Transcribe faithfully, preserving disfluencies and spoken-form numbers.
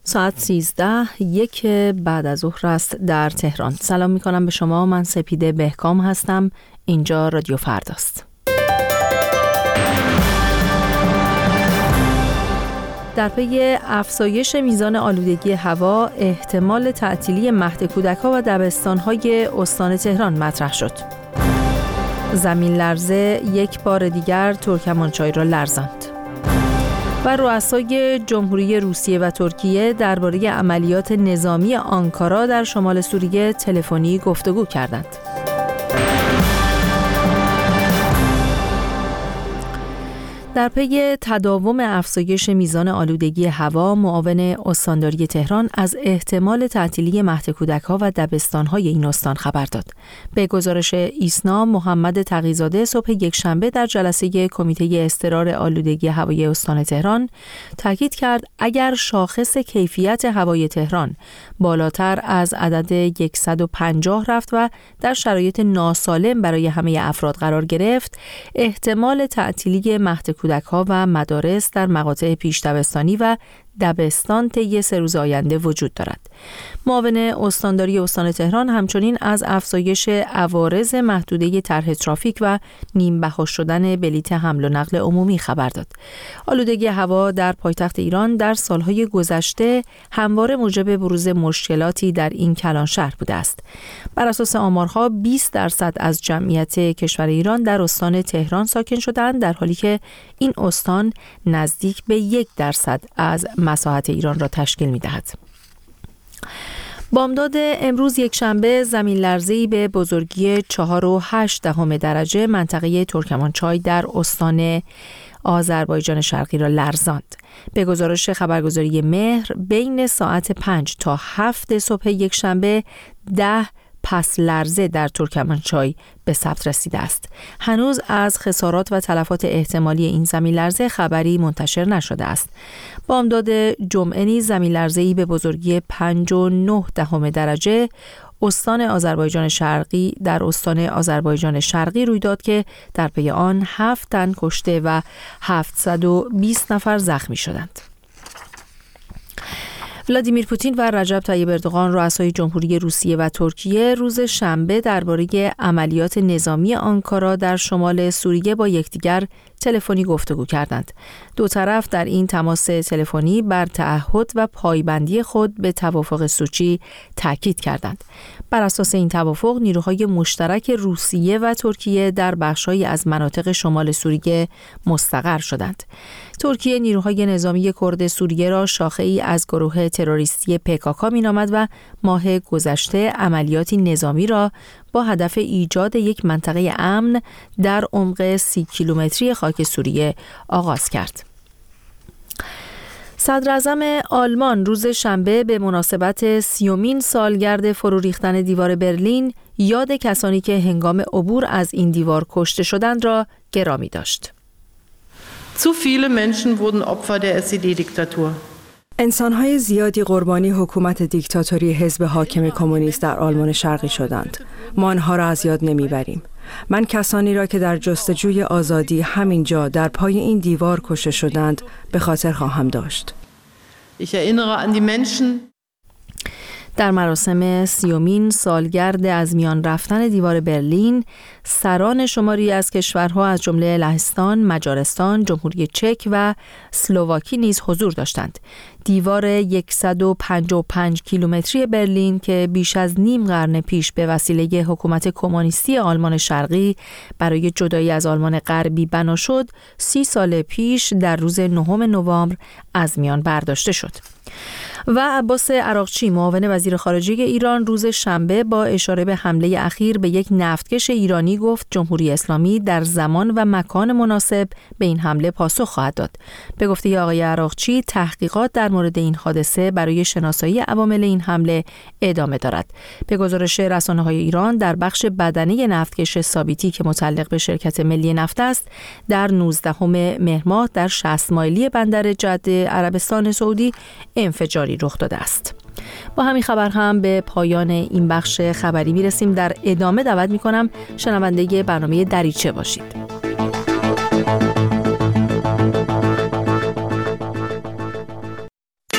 ساعت سیزده یک بعد از ظهر است در تهران. سلام می کنم به شما. من سپیده بهکام هستم. اینجا رادیو فرداست. در پی افزایش میزان آلودگی هوا، احتمال تعطیلی مهد کودک‌ها و دبستان‌های استان تهران مطرح شد. زمین لرزه یک بار دیگر ترکمانچای را لرزاند. و رؤسای جمهوری روسیه و ترکیه درباره عملیات نظامی آنکارا در شمال سوریه تلفنی گفتگو کردند. در پی تداوم افزایش میزان آلودگی هوا، معاون استانداری تهران از احتمال تعطیلی مهد کودک‌ها و دبستان‌های این استان خبر داد. به گزارش ایسنا، محمد تقی‌زاده صبح یکشنبه در جلسه کمیته اضطرار آلودگی هوای استان تهران تاکید کرد اگر شاخص کیفیت هوای تهران بالاتر از عدد صد و پنجاه رفت و در شرایط ناسالم برای همه افراد قرار گرفت، احتمال تعطیلی مهد کودک‌ها و مدارس در مقاطع پیش دبستانی و دبستان طی سه روز آینده وجود دارد. معاون استانداری استان تهران همچنین از افزایش عوارض محدوده طرح ترافیک و نیم بها شدن بلیط حمل و نقل عمومی خبر داد. آلودگی هوا در پایتخت ایران در سالهای گذشته همواره موجب بروز مشکلاتی در این کلان شهر بوده است. بر اساس آمارها بیست درصد از جمعیت کشور ایران در استان تهران ساکن شدند، در حالی که این استان نزدیک به یک درصد از مساحت ایران را تشکیل می‌دهد. بامداد امروز یکشنبه زمین لرزه‌ای به بزرگی چهار و هشت دهم درجه منطقه ترکمانچای در استان آذربایجان شرقی را لرزاند. به گزارش خبرگزاری مهر، بین ساعت پنج تا هفت صبح یکشنبه ده پس لرزه در ترکمانچای به ثبت رسیده است. هنوز از خسارات و تلفات احتمالی این زمین لرزه خبری منتشر نشده است. بامداد جمعه نیز زمین لرزه‌ای به بزرگی پنج و نه دهم درجه استان آذربایجان شرقی در استان آذربایجان شرقی روی داد که در پی آن هفت تن کشته و هفتصد و بیست نفر زخمی شدند. ولادیمیر پوتین و رجب طیب اردوغان، رؤسای جمهوری روسیه و ترکیه، روز شنبه درباره عملیات نظامی آنکارا در شمال سوریه با یکدیگر تلفنی گفتگو کردند. دو طرف در این تماس تلفنی بر تعهد و پایبندی خود به توافق سوچی تاکید کردند. بر اساس این توافق، نیروهای مشترک روسیه و ترکیه در بخش‌هایی از مناطق شمال سوریه مستقر شدند. ترکیه نیروهای نظامی کرد سوریه را شاخه‌ای از گروه تروریستی پکاکا می‌نامد و ماه گذشته عملیاتی نظامی را با هدف ایجاد یک منطقه امن در عمق سی کیلومتری خاک سوریه آغاز کرد. صدر اعظم آلمان روز شنبه به مناسبت سیومین سالگرد فرو ریختن دیوار برلین یاد کسانی که هنگام عبور از این دیوار کشته شدند را گرامی داشت. Zu viele Menschen wurden Opfer der اس ای دی-Diktatur. انسان‌های زیادی قربانی حکومت دیکتاتوری حزب حاکم کمونیست در آلمان شرقی شدند. ما آنها را از یاد نمیبریم. من کسانی را که در جستجوی آزادی همینجا در پای این دیوار کشته شدند به خاطر خواهم داشت. Ich erinnere an die Menschen. در مراسم سیومین سالگرد از میان رفتن دیوار برلین، سران شماری از کشورها از جمله لهستان، مجارستان، جمهوری چک و اسلواکی نیز حضور داشتند. دیوار صد و پنجاه و پنج کیلومتری برلین که بیش از نیم قرن پیش به وسیله حکومت کمونیستی آلمان شرقی برای جدایی از آلمان غربی بنا شد، سی سال پیش در روز نهم نوامبر از میان برداشته شد. و عباس عراقچی، معاون وزیر خارجه ایران، روز شنبه با اشاره به حمله اخیر به یک نفتکش ایرانی گفت جمهوری اسلامی در زمان و مکان مناسب به این حمله پاسخ خواهد داد. به گفته آقای عراقچی، تحقیقات در مورد این حادثه برای شناسایی عوامل این حمله ادامه دارد. به گزارش رسانه‌های ایران، در بخش بدنه نفتکش ثابتی که متعلق به شرکت ملی نفت است، در نوزدهم مهر ماه در شصت مایلی بندر جده عربستان سعودی انفجاری رخ داده است. با همین خبر هم به پایان این بخش خبری میرسیم. در ادامه دعوت میکنم شنونده برنامه دریچه باشید.